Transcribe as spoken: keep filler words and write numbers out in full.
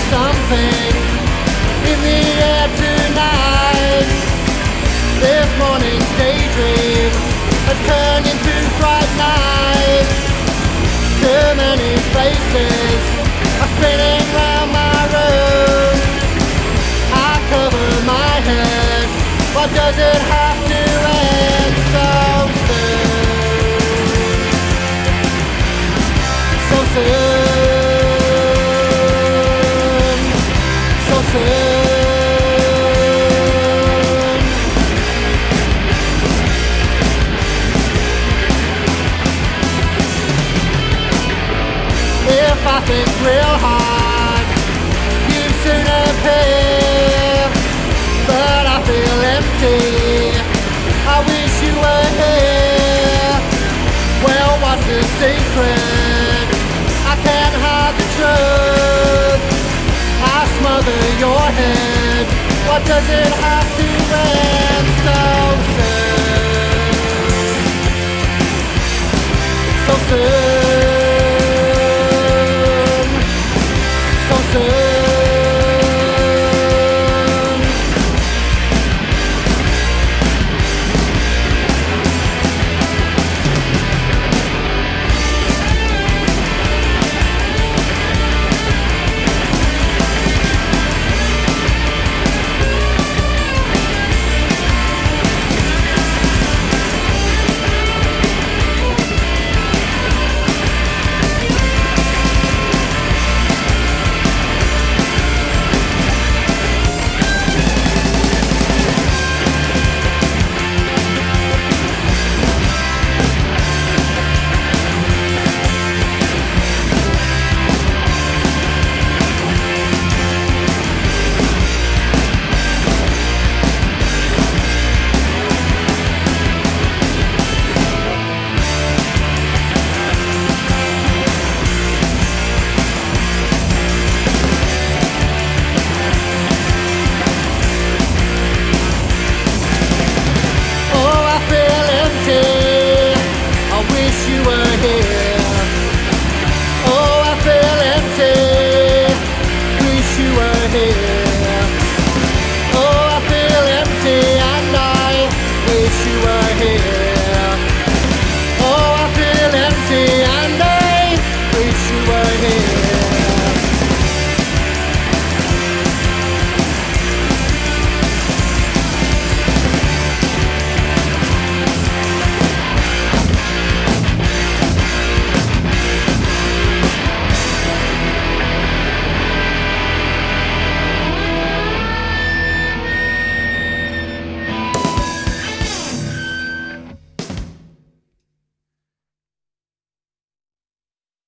something in the air tonight. This morning's daydream has turned into bright night. Too many faces are spinning round my room. I cover my head, why does it have to end so soon? So soon, so soon. If I think real hard, you soon appear, but I feel empty, I wish you were here. Well, what's the secret? I can't hide the truth. I smother your head, what does it have to end so soon? So soon. You were here. Oh, I feel empty, wish you were here. Oh, I feel empty and I wish you were here.